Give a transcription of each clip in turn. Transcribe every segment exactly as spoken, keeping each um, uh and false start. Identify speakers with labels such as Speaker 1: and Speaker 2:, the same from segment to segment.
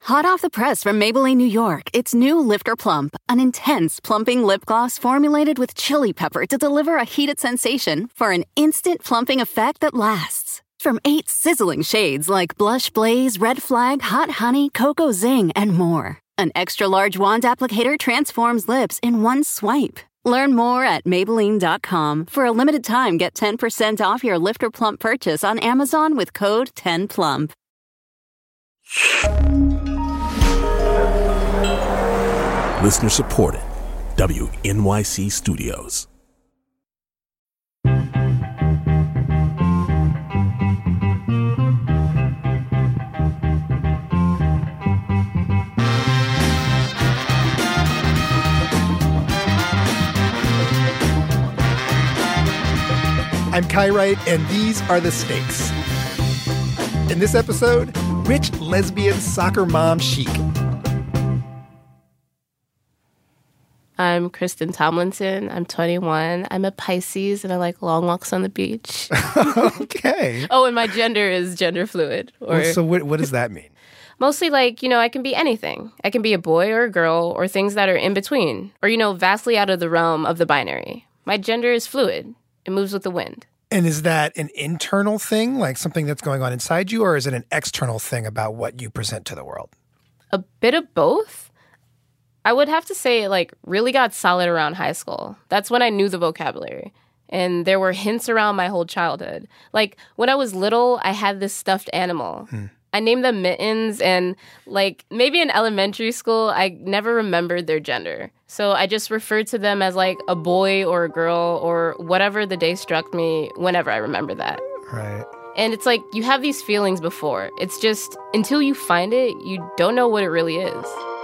Speaker 1: Hot off the press from Maybelline, New York, it's new Lifter Plump, an intense plumping lip gloss formulated with chili pepper to deliver a heated sensation for an instant plumping effect that lasts. From eight sizzling shades like Blush Blaze, Red Flag, Hot Honey, Cocoa Zing, and more. An extra-large wand applicator transforms lips in one swipe. Learn more at Maybelline dot com. For a limited time, get ten percent off your Lifter Plump purchase on Amazon with code ten plump.
Speaker 2: Listener supported. W N Y C Studios.
Speaker 3: I'm Kai Wright, and these are the stakes. In this episode, rich lesbian soccer mom chic.
Speaker 4: I'm Kristen Tomlinson. I'm twenty-one. I'm a Pisces, and I like long walks on the beach.
Speaker 3: Okay.
Speaker 4: Oh, and my gender is gender fluid. Or
Speaker 3: Well, so what, what does that mean?
Speaker 4: mostly like, you know, I can be anything. I can be a boy or a girl or things that are in between or, you know, vastly out of the realm of the binary. My gender is fluid. It moves with the wind.
Speaker 3: And is that an internal thing, like something that's going on inside you, or is it an external thing about what you present to the world?
Speaker 4: A bit of both. I would have to say it, like, really got solid around high school. That's when I knew the vocabulary. And there were hints around my whole childhood. Like, when I was little, I had this stuffed animal. Hmm. I named them Mittens, and, like, maybe in elementary school, I never remembered their gender. So I just referred to them as, like, a boy or a girl or whatever the day struck me whenever I remember that.
Speaker 3: Right.
Speaker 4: And it's like, you have these feelings before. It's just, until you find it, you don't know what it really is.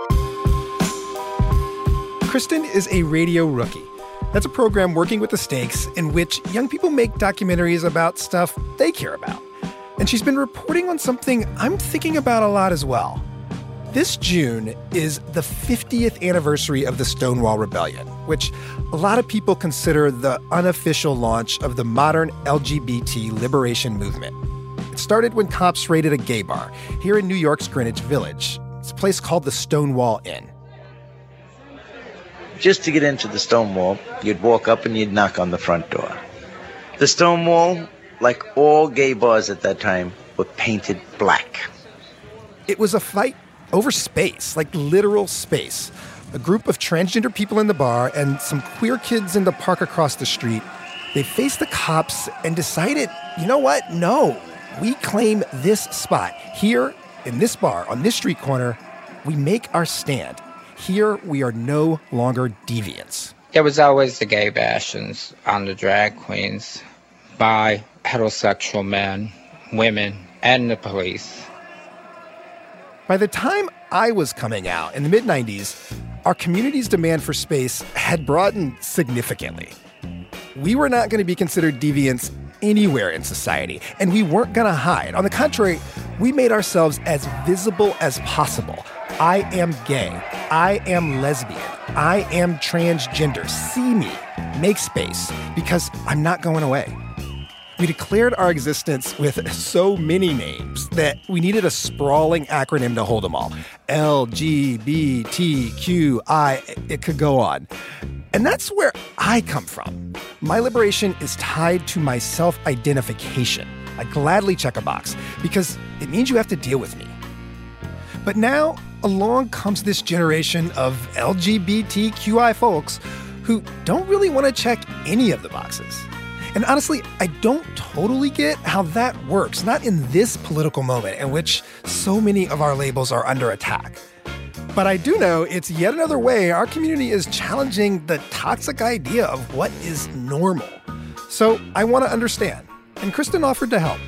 Speaker 3: Kristen is a radio rookie. That's a program working with the stakes in which young people make documentaries about stuff they care about. And she's been reporting on something I'm thinking about a lot as well. This June is the fiftieth anniversary of the Stonewall Rebellion, which a lot of people consider the unofficial launch of the modern L G B T liberation movement. It started when cops raided a gay bar here in New York's Greenwich Village. It's a place called the Stonewall Inn.
Speaker 5: Just to get into the Stonewall, you'd walk up and you'd knock on the front door. The Stonewall, like all gay bars at that time, were painted black.
Speaker 3: It was a fight over space, like literal space. A group of transgender people in the bar and some queer kids in the park across the street, they faced the cops and decided, you know what? No, we claim this spot. Here, in this bar, on this street corner, we make our stand. Here, we are no longer deviants.
Speaker 6: There was always the gay bashings on the drag queens by heterosexual men, women, and the police.
Speaker 3: By the time I was coming out in the mid nineties, our community's demand for space had broadened significantly. We were not going to be considered deviants anywhere in society, and we weren't going to hide. On the contrary, we made ourselves as visible as possible. I am gay. I am lesbian. I am transgender. See me. Make space, because I'm not going away. We declared our existence with so many names that we needed a sprawling acronym to hold them all. L G B T Q I, it could go on. And that's where I come from. My liberation is tied to my self-identification. I gladly check a box because it means you have to deal with me. But now, along comes this generation of L G B T Q I folks who don't really want to check any of the boxes. And honestly, I don't totally get how that works, not in this political moment in which so many of our labels are under attack. But I do know it's yet another way our community is challenging the toxic idea of what is normal. So I want to understand, and Kristen offered to help.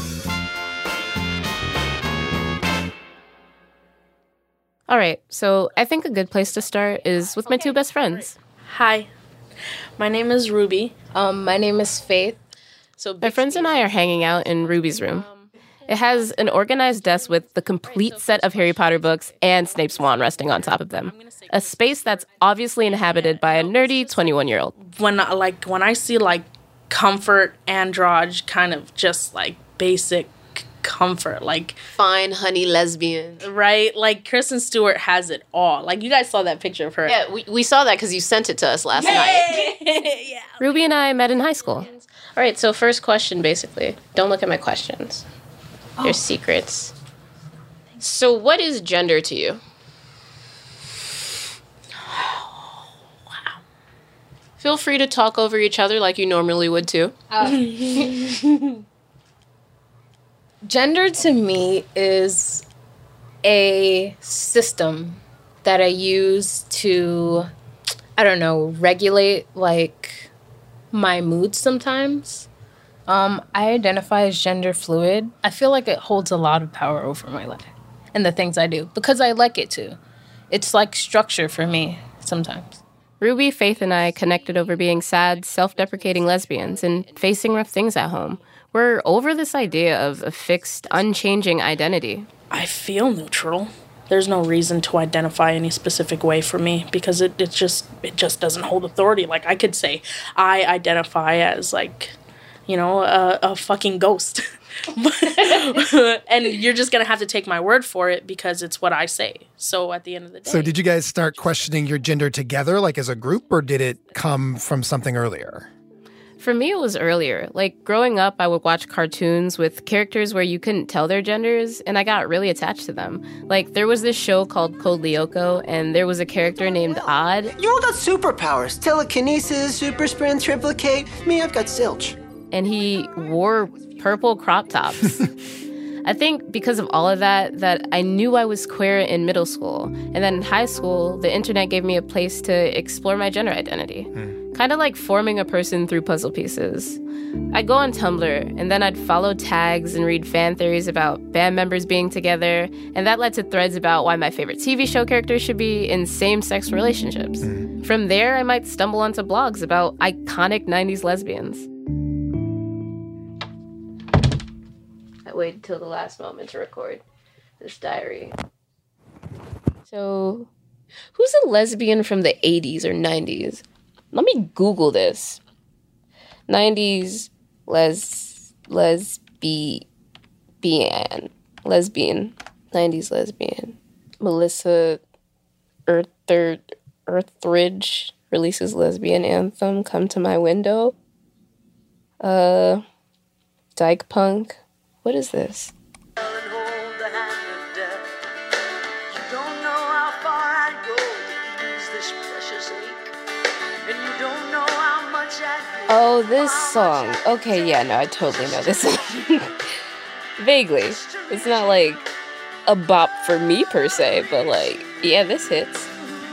Speaker 4: All right, so I think a good place to start is with my two best friends.
Speaker 7: Hi, my name is Ruby.
Speaker 4: Um, my name is Faith. So my friends and I are hanging out in Ruby's room. It has an organized desk with the complete set of Harry Potter books and Snape's wand resting on top of them. A space that's obviously inhabited by a nerdy twenty-one-year-old.
Speaker 7: When I, like when I see like comfort, androgy, kind of just like basic comfort. Like,
Speaker 4: fine, honey, lesbian.
Speaker 7: right? Like, Kristen Stewart has it all. Like, you guys saw that picture of her.
Speaker 4: Yeah, we, we saw that because you sent it to us last night.
Speaker 7: Yeah.
Speaker 4: Ruby and I met in high school. All right, so first question, basically. Don't look at my questions. They're secrets. So what is gender to you? Feel free to talk over each other like you normally would, too.
Speaker 8: Uh, gender to me is a system that I use to, I don't know, regulate, like, my mood sometimes. Um, I identify as gender fluid. I feel like it holds a lot of power over my life and the things I do because I like it to. It's like structure for me sometimes.
Speaker 4: Ruby, Faith, and I connected over being sad, self-deprecating lesbians and facing rough things at home. We're over this idea of a fixed, unchanging identity.
Speaker 7: I feel neutral. There's no reason to identify any specific way for me because it, it just it just doesn't hold authority. Like, I could say I identify as, like, you know, a, a fucking ghost. And you're just going to have to take my word for it because it's what I say. So at the end of the day.
Speaker 3: So did you guys start questioning your gender together, like as a group, or did it come from something earlier?
Speaker 4: For me, it was earlier. Like, growing up, I would watch cartoons with characters where you couldn't tell their genders, and I got really attached to them. Like, there was this show called Code Lyoko, and there was a character named Odd.
Speaker 9: You all got superpowers. Telekinesis, super sprint, triplicate. Me, I've got zilch.
Speaker 4: And he wore purple crop tops. I think because of all of that, that I knew I was queer in middle school. And then in high school, the internet gave me a place to explore my gender identity. Hmm. Kind of like forming a person through puzzle pieces. I'd go on Tumblr, and then I'd follow tags and read fan theories about band members being together, and that led to threads about why my favorite T V show characters should be in same-sex relationships. Hmm. From there, I might stumble onto blogs about iconic nineties lesbians. Waited till the last moment to record this diary. So, who's a lesbian from the eighties or nineties? Let me Google this. nineties les lesbian lesbian nineties lesbian. Melissa Earthridge Earthridge releases lesbian anthem. Come to my window. Uh, Dyke Punk. What is this? Oh, this song. Okay, yeah, no, I totally know this song. Vaguely. It's not like a bop for me per se, but like, yeah, this hits.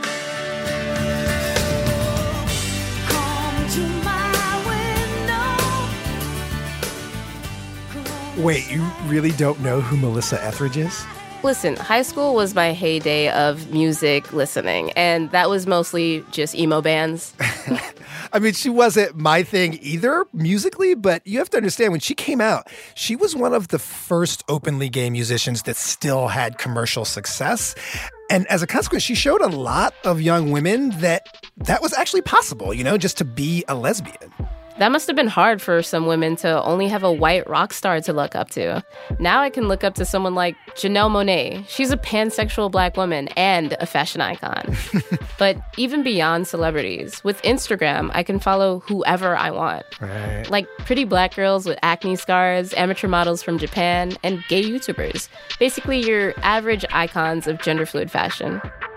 Speaker 3: Wait, you really don't know who Melissa Etheridge is?
Speaker 4: Listen, high school was my heyday of music listening, and that was mostly just emo bands.
Speaker 3: I mean, she wasn't my thing either musically, but you have to understand, when she came out, she was one of the first openly gay musicians that still had commercial success. And as a consequence, she showed a lot of young women that that was actually possible, you know, just to be a lesbian.
Speaker 4: That must have been hard for some women to only have a white rock star to look up to. Now I can look up to someone like Janelle Monáe. She's a pansexual black woman and a fashion icon. But even beyond celebrities, with Instagram, I can follow whoever I want.
Speaker 3: Right.
Speaker 4: Like pretty black girls with acne scars, amateur models from Japan, and gay YouTubers. Basically your average icons of gender fluid fashion.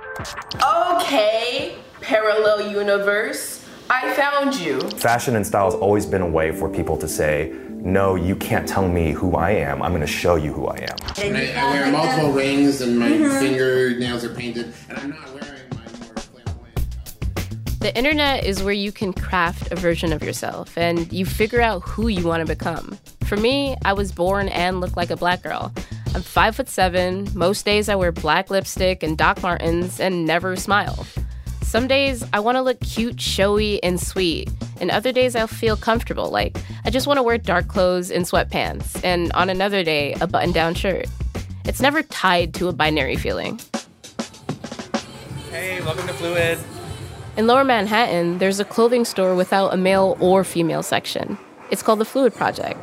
Speaker 10: Okay, parallel universe. I found you.
Speaker 11: Fashion and style has always been a way for people to say, no, you can't tell me who I am. I'm going to show you who I am.
Speaker 12: And I, I wear multiple rings and my mm-hmm. fingernails are painted, and I'm not wearing my more flamboyant.
Speaker 4: The internet is where you can craft a version of yourself, and you figure out who you want to become. For me, I was born and look like a black girl. I'm five foot seven. Most days I wear black lipstick and Doc Martens and never smile. Some days I want to look cute, showy, and sweet. And other days I'll feel comfortable, like I just want to wear dark clothes and sweatpants. And on another day, a button-down shirt. It's never tied to a binary feeling.
Speaker 13: Hey, welcome to Fluid.
Speaker 4: In Lower Manhattan, there's a clothing store without a male or female section. It's called The Fluid Project.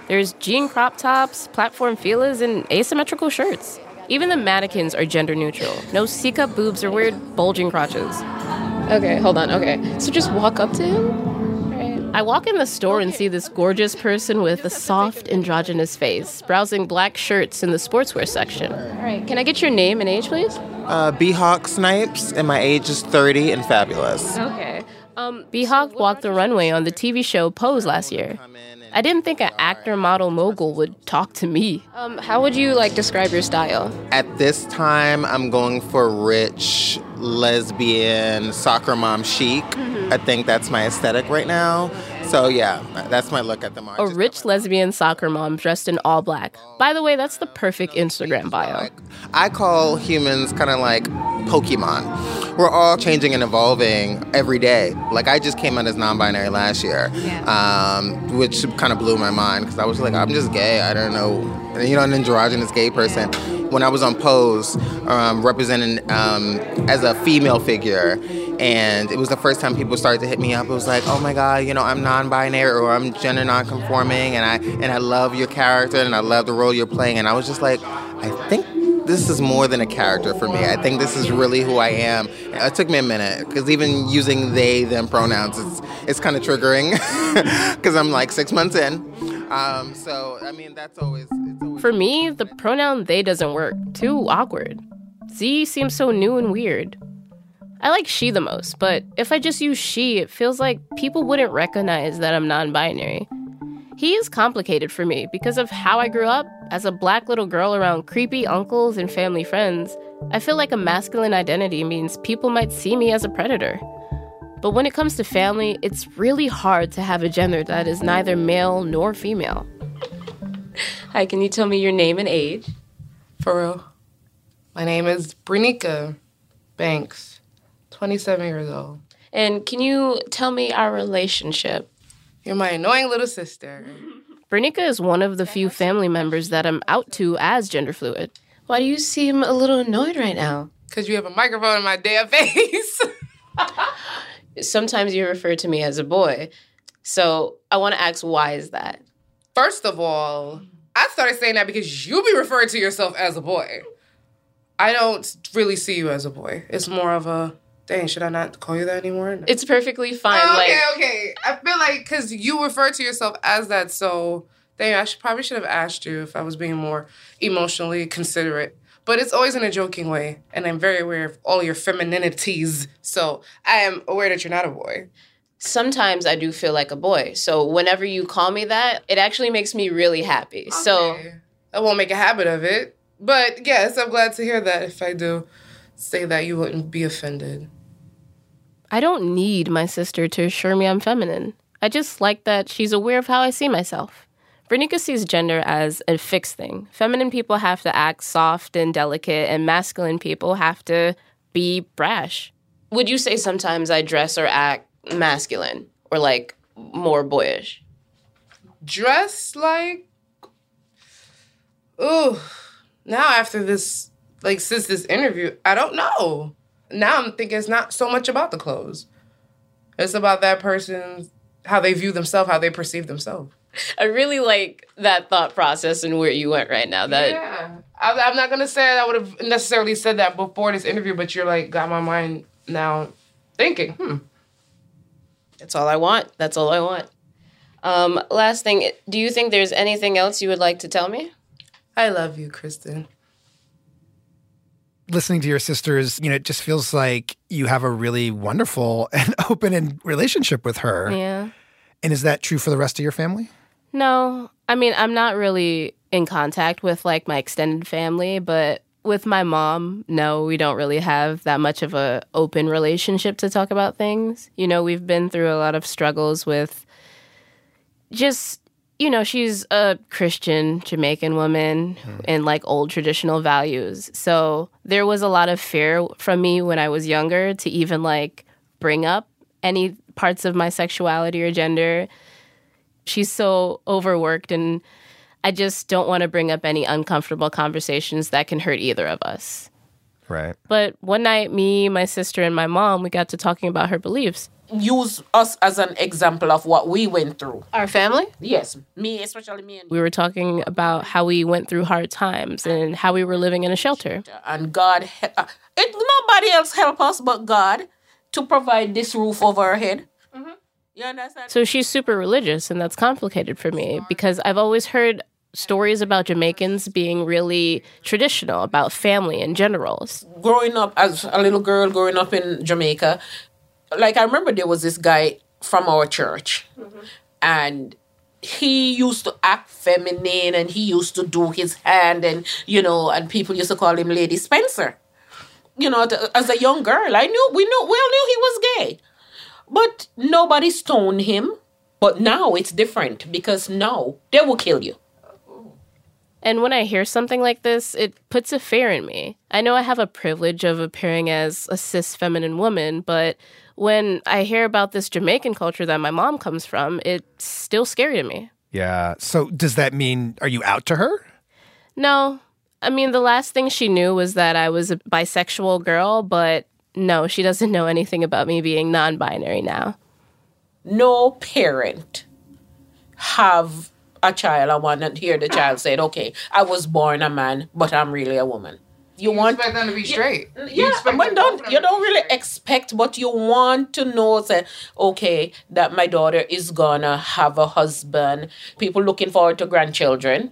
Speaker 4: There's jean crop tops, platform feelers, and asymmetrical shirts. Even the mannequins are gender neutral. No C-cup boobs or weird bulging crotches. Okay, hold on. Okay, so just walk up to him? Right. I walk in the store and see this gorgeous person with a soft, androgynous face, browsing black shirts in the sportswear section. All right, can I get your name and age, please?
Speaker 13: Uh, B-Hawk Snipes, and my age is thirty and fabulous.
Speaker 4: Okay. Um, B-Hawk walked the runway on the T V show Pose last year. I didn't think an actor, model, mogul would talk to me. Um, how would you, like, describe your style?
Speaker 13: At this time, I'm going for rich, lesbian, soccer mom chic. Mm-hmm. I think that's my aesthetic right now. So, yeah, that's my look at the moment.
Speaker 4: A rich lesbian soccer mom dressed in all black. By the way, that's the perfect Instagram bio.
Speaker 13: I call humans kind of like Pokemon. We're all changing and evolving every day. Like, I just came out as non-binary last year, yeah. um, which kind of blew my mind because I was like, I'm just gay. I don't know. You know, an androgynous gay person. When I was on Pose, um, representing um, as a female figure, and it was the first time people started to hit me up. It was like, oh my God, you know, I'm non-binary or I'm gender non-conforming, and I and I love your character and I love the role you're playing. And I was just like, I think this is more than a character for me. I think this is really who I am. It took me a minute because even using they, them pronouns, it's it's kind of triggering because I'm like six months in. Um, so, I mean, that's always, it's always...
Speaker 4: For me, the pronoun they doesn't work. Too awkward. Z seems so new and weird. I like she the most, but if I just use she, it feels like people wouldn't recognize that I'm non-binary. He is complicated for me because of how I grew up as a black little girl around creepy uncles and family friends. I feel like a masculine identity means people might see me as a predator. But when it comes to family, it's really hard to have a gender that is neither male nor female. Hi, can you tell me your name and age?
Speaker 14: For real. My name is Brinica Banks, twenty-seven years old.
Speaker 4: And can you tell me our relationship?
Speaker 14: You're my annoying little sister.
Speaker 4: Brinica is one of the few family members that I'm out to as gender fluid. Why do you seem a little annoyed right now?
Speaker 14: Because you have a microphone in my damn face.
Speaker 4: Sometimes you refer to me as a boy. So I want to ask, why is that?
Speaker 14: First of all, I started saying that because you be referring to yourself as a boy. I don't really see you as a boy. It's more of a, dang, should I not call you that anymore? No.
Speaker 4: It's perfectly fine.
Speaker 14: Oh, okay,
Speaker 4: like,
Speaker 14: okay. I feel like because you refer to yourself as that, so dang, I should, probably should have asked you if I was being more emotionally considerate. But it's always in a joking way, and I'm very aware of all your femininities, so I am aware that you're not a boy.
Speaker 4: Sometimes I do feel like a boy, so whenever you call me that, it actually makes me really happy. Okay. So
Speaker 14: I won't make a habit of it, but yes, I'm glad to hear that. If I do say that, you wouldn't be offended.
Speaker 4: I don't need my sister to assure me I'm feminine. I just like that she's aware of how I see myself. Brinica sees gender as a fixed thing. Feminine people have to act soft and delicate, and masculine people have to be brash. Would you say sometimes I dress or act masculine or, like, more boyish?
Speaker 14: Dress like... Ooh. Now after this, like, since this interview, I don't know. Now I'm thinking it's not so much about the clothes. It's about that person, how they view themselves, how they perceive themselves.
Speaker 4: I really like that thought process and where you went right now. That
Speaker 14: yeah. I, I'm not going to say I would have necessarily said that before this interview, but you're like, got my mind now thinking, hmm.
Speaker 4: That's all I want. That's all I want. Um, last thing, do you think there's anything else you would like to tell me?
Speaker 14: I love you, Kristen.
Speaker 3: Listening to your sisters, you know, it just feels like you have a really wonderful and open and relationship with her.
Speaker 4: Yeah.
Speaker 3: And is that true for the rest of your family?
Speaker 4: No. I mean, I'm not really in contact with, like, my extended family, but with my mom, no, we don't really have that much of a open relationship to talk about things. You know, we've been through a lot of struggles with just, you know, she's a Christian Jamaican woman mm. and, like, old traditional values. So there was a lot of fear from me when I was younger to even, like, bring up any parts of my sexuality or gender. She's so overworked, and I just don't want to bring up any uncomfortable conversations that can hurt either of us.
Speaker 3: Right.
Speaker 4: But one night, me, my sister, and my mom, we got to talking about her beliefs.
Speaker 15: use us as an example of what we went through.
Speaker 4: Our family?
Speaker 15: Yes, me, especially me. And
Speaker 4: we were talking about how we went through hard times and how we were living in a shelter.
Speaker 15: And God, uh, it, nobody else help us but God to provide this roof over our head. Mm-hmm. You understand?
Speaker 4: So she's super religious, and that's complicated for me because I've always heard stories about Jamaicans being really traditional, about family in general.
Speaker 15: Growing up as a little girl, growing up in Jamaica, like I remember there was this guy from our church, mm-hmm. and he used to act feminine, and he used to do his hand, and, you know, and people used to call him Lady Spencer. You know, as a young girl, I knew, we knew, we all knew he was gay. But nobody stoned him. But now it's different because now they will kill you.
Speaker 4: And when I hear something like this, it puts a fear in me. I know I have a privilege of appearing as a cis feminine woman, but when I hear about this Jamaican culture that my mom comes from, it's still scary to me.
Speaker 3: Yeah. So does that mean, are you out to her?
Speaker 4: No. I mean, the last thing she knew was that I was a bisexual girl, but no, she doesn't know anything about me being non-binary now.
Speaker 15: No parent have a child and want to hear the child say, okay, I was born a man, but I'm really a woman. You,
Speaker 14: you
Speaker 15: want
Speaker 14: expect them to be straight.
Speaker 15: Yeah, yeah, but don't, you don't really expect, but you want to know, say, okay, that my daughter is gonna have a husband, people looking forward to grandchildren.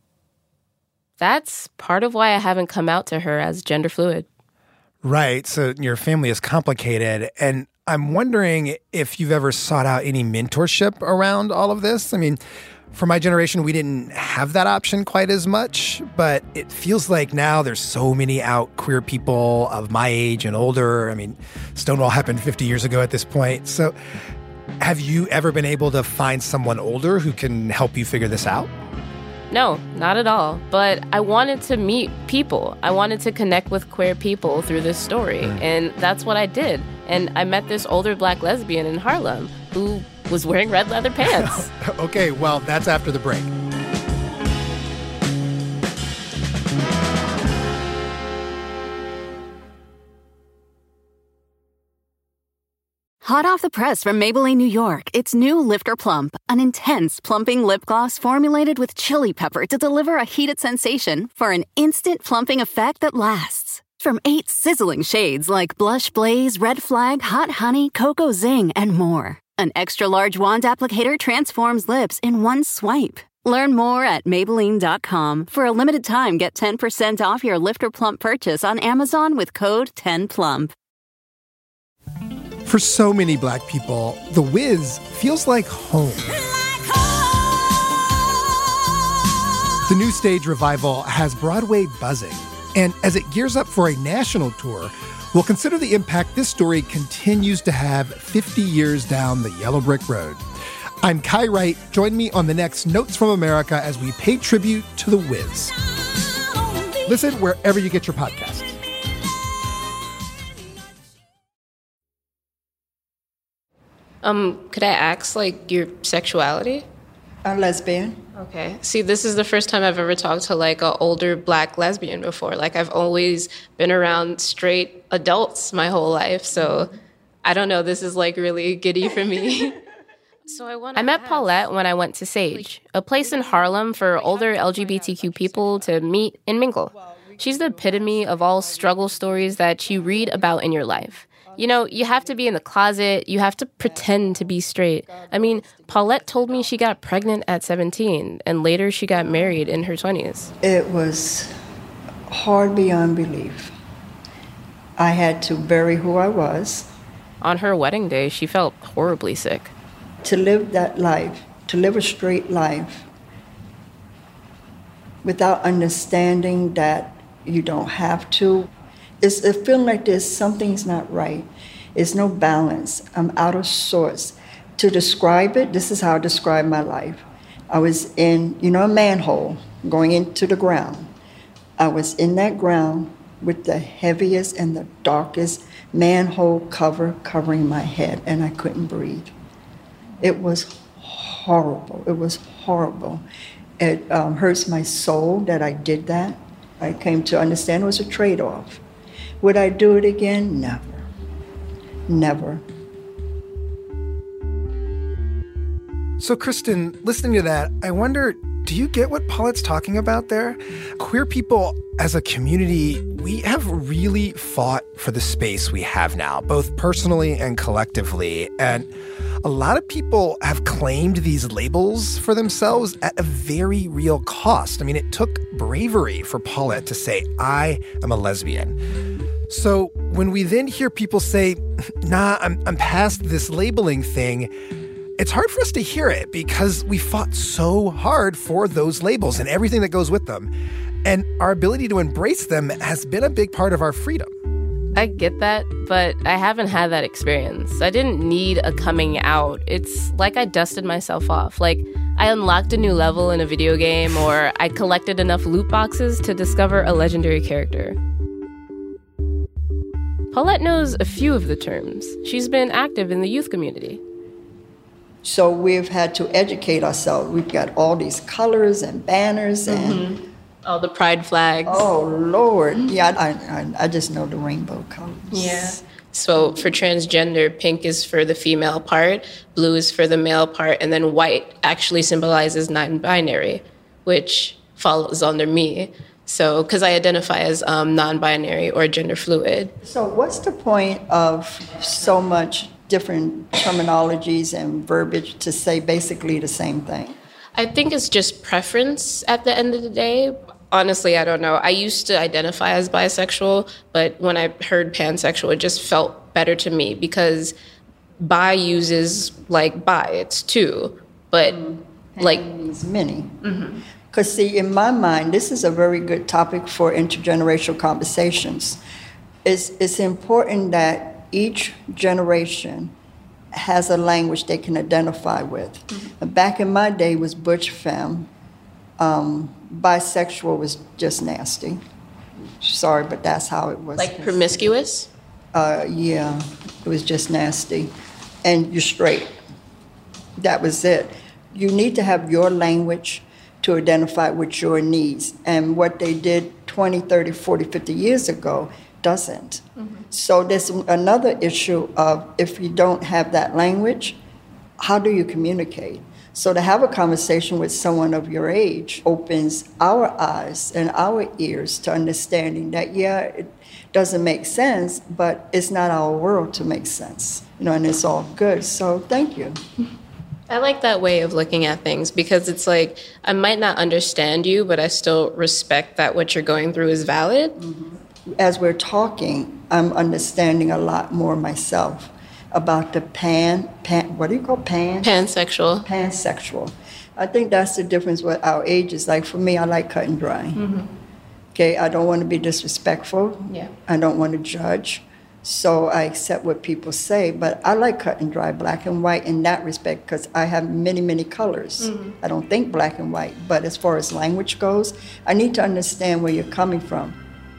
Speaker 4: That's part of why I haven't come out to her as gender fluid.
Speaker 3: Right. So your family is complicated. And I'm wondering if you've ever sought out any mentorship around all of this. I mean, for my generation, we didn't have that option quite as much, but it feels like now there's so many out queer people of my age and older. I mean, Stonewall happened fifty years ago at this point. So have you ever been able to find someone older who can help you figure this out?
Speaker 4: No, not at all. But I wanted to meet people. I wanted to connect with queer people through this story. Mm. And that's what I did. And I met this older black lesbian in Harlem who was wearing red leather pants.
Speaker 3: Okay, well, that's after the break.
Speaker 1: Hot off the press from Maybelline, New York, it's new Lifter Plump, an intense plumping lip gloss formulated with chili pepper to deliver a heated sensation for an instant plumping effect that lasts. From eight sizzling shades like Blush Blaze, Red Flag, Hot Honey, Cocoa Zing, and more. An extra-large wand applicator transforms lips in one swipe. Learn more at Maybelline dot com. For a limited time, get ten percent off your Lifter Plump purchase on Amazon with code ten plump.
Speaker 3: For so many black people, The Wiz feels like home. Like home. The new stage revival has Broadway buzzing. And as it gears up for a national tour, we'll consider the impact this story continues to have fifty years down the yellow brick road. I'm Kai Wright. Join me on the next Notes from America as we pay tribute to The Wiz. Listen wherever you get your podcasts.
Speaker 4: Um, could I ask, like, your sexuality?
Speaker 16: A lesbian.
Speaker 4: Okay. See, this is the first time I've ever talked to, like, an older black lesbian before. Like, I've always been around straight adults my whole life, so I don't know. This is, like, really giddy for me. So I want. I met Paulette when I went to Sage, a place in Harlem for older L G B T Q people to meet and mingle. She's the epitome of all struggle stories that you read about in your life. You know, you have to be in the closet. You have to pretend to be straight. I mean, Paulette told me she got pregnant at seventeen, and later she got married in her twenties.
Speaker 16: It was hard beyond belief. I had to bury who I was.
Speaker 4: On her wedding day, she felt horribly sick.
Speaker 16: To live that life, to live a straight life, without understanding that you don't have to. It's a feeling like there's something's not right. There's no balance. I'm out of sorts. To describe it, this is how I describe my life. I was in, you know, a manhole going into the ground. I was in that ground with the heaviest and the darkest manhole cover covering my head, and I couldn't breathe. It was horrible. It was horrible. It um, hurts my soul that I did that. I came to understand it was a trade-off. Would I do it again? Never. Never.
Speaker 3: So, Kristen, listening to that, I wonder, do you get what Paulette's talking about there? Queer people as a community, we have really fought for the space we have now, both personally and collectively. And a lot of people have claimed these labels for themselves at a very real cost. I mean, it took bravery for Paulette to say, I am a lesbian. So when we then hear people say, nah, I'm, I'm past this labeling thing, it's hard for us to hear it because we fought so hard for those labels and everything that goes with them. And our ability to embrace them has been a big part of our freedom.
Speaker 4: I get that, but I haven't had that experience. I didn't need a coming out. It's like I dusted myself off. Like I unlocked a new level in a video game, or I collected enough loot boxes to discover a legendary character. Paulette knows a few of the terms. She's been active in the youth community.
Speaker 16: So we've had to educate ourselves. We've got all these colors and banners and...
Speaker 4: Mm-hmm. All the pride flags.
Speaker 16: Oh, Lord. Yeah, I, I, I just know the rainbow colors.
Speaker 4: Yeah. So for transgender, pink is for the female part, blue is for the male part, and then white actually symbolizes non-binary, which falls under me. So, because I identify as um, non-binary or gender fluid.
Speaker 16: So what's the point of so much different terminologies and verbiage to say basically the same thing?
Speaker 4: I think it's just preference at the end of the day. Honestly, I don't know. I used to identify as bisexual, but when I heard pansexual, it just felt better to me because bi uses like bi, it's two, but mm. like...
Speaker 16: Pan means many. Because mm-hmm. see, in my mind, this is a very good topic for intergenerational conversations. It's, it's important that each generation has a language they can identify with. Mm-hmm. Back in my day was butch femme. Um, bisexual was just nasty. Sorry, but that's how it was.
Speaker 4: Like promiscuous?
Speaker 16: Uh, yeah, it was just nasty. And you're straight. That was it. You need to have your language to identify with your needs. And what they did twenty, thirty, forty, fifty years ago doesn't. Mm-hmm. So there's another issue of if you don't have that language, how do you communicate? So to have a conversation with someone of your age opens our eyes and our ears to understanding that, yeah, it doesn't make sense, but it's not our world to make sense, you know, and it's all good. So thank you.
Speaker 4: I like that way of looking at things because it's like, I might not understand you, but I still respect that what you're going through is valid.
Speaker 16: Mm-hmm. As we're talking, I'm understanding a lot more myself about the pan, pan, what do you call pan?
Speaker 4: Pansexual.
Speaker 16: Pansexual. I think that's the difference with our ages. Like for me, I like cut and dry. Mm-hmm. Okay, I don't want to be disrespectful.
Speaker 4: Yeah.
Speaker 16: I don't want to judge. So I accept what people say, but I like cut and dry, black and white in that respect because I have many, many colors. Mm-hmm. I don't think black and white, but as far as language goes, I need to understand where you're coming from.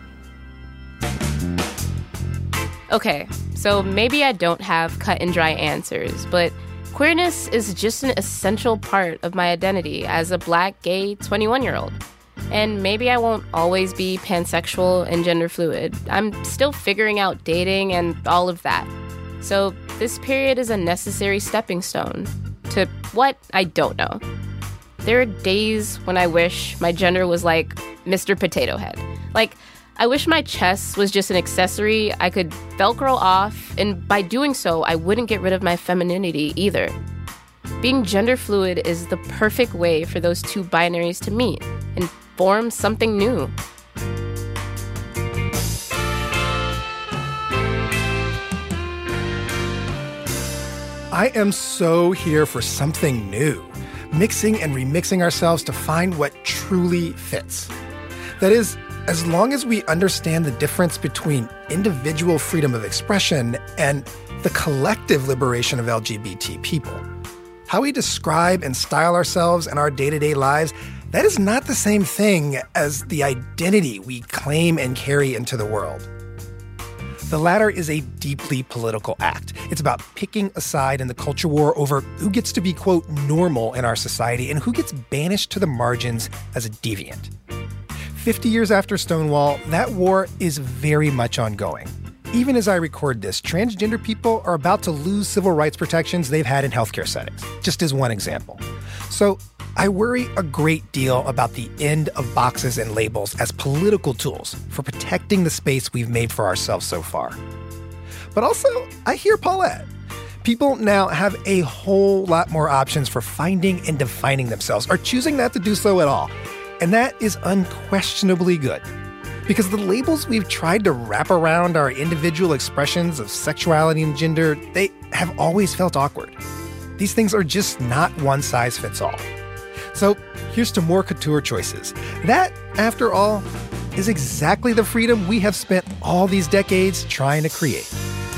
Speaker 4: Okay, so maybe I don't have cut and dry answers, but queerness is just an essential part of my identity as a black, gay, twenty-one-year-old. And maybe I won't always be pansexual and gender fluid. I'm still figuring out dating and all of that. So this period is a necessary stepping stone to what? I don't know. There are days when I wish my gender was like Mister Potato Head. Like, I wish my chest was just an accessory I could Velcro off, and by doing so, I wouldn't get rid of my femininity either. Being gender fluid is the perfect way for those two binaries to meet and form something new.
Speaker 3: I am so here for something new, mixing and remixing ourselves to find what truly fits. That is, as long as we understand the difference between individual freedom of expression and the collective liberation of L G B T people. How we describe and style ourselves in our day-to-day lives, that is not the same thing as the identity we claim and carry into the world. The latter is a deeply political act. It's about picking a side in the culture war over who gets to be, quote, normal in our society and who gets banished to the margins as a deviant. fifty years after Stonewall, that war is very much ongoing. even as I record this, transgender people are about to lose civil rights protections they've had in healthcare settings, just as one example. So I worry a great deal about the end of boxes and labels as political tools for protecting the space we've made for ourselves so far. But also, I hear Paulette. People now have a whole lot more options for finding and defining themselves, or choosing not to do so at all. And that is unquestionably good. Because the labels we've tried to wrap around our individual expressions of sexuality and gender, they have always felt awkward. These things are just not one size fits all. So here's to more couture choices. That, after all, is exactly the freedom we have spent all these decades trying to create.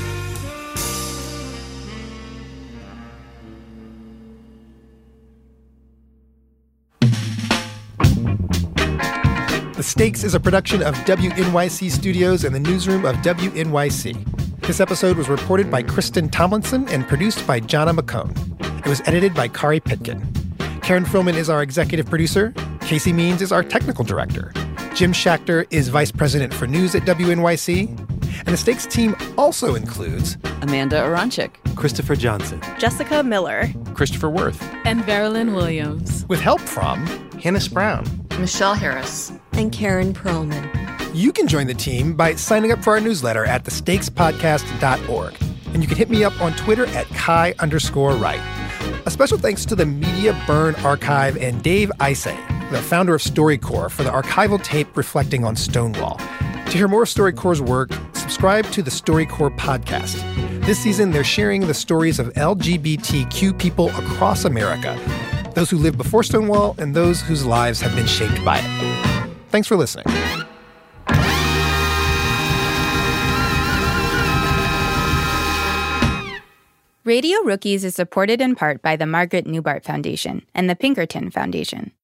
Speaker 3: The Stakes is a production of W N Y C Studios and the newsroom of W N Y C. This episode was reported by Kristen Tomlinson and produced by Jonna McCone. It was edited by Kari Pitkin. Karen Frillman is our executive producer. Casey Means is our technical director. Jim Schachter is vice president for news at W N Y C. And the Stakes team also includes
Speaker 17: Amanda Aronchik,
Speaker 18: Christopher Johnson,
Speaker 19: Jessica Miller,
Speaker 18: Christopher Worth,
Speaker 19: and Marilyn Williams.
Speaker 3: With help from
Speaker 18: Hannis Brown,
Speaker 17: Michelle Harris,
Speaker 20: and Karen Perlman.
Speaker 3: You can join the team by signing up for our newsletter at the stakes podcast dot org. And you can hit me up on Twitter at Kai underscore Wright. A special thanks to the Media Burn Archive and Dave Isay, the founder of StoryCorps, for the archival tape reflecting on Stonewall. To hear more of StoryCorps' work, subscribe to the StoryCorps podcast. This season, they're sharing the stories of L G B T Q people across America, those who lived before Stonewall and those whose lives have been shaped by it. Thanks for listening.
Speaker 21: Radio Rookies is supported in part by the Margaret Newbart Foundation and the Pinkerton Foundation.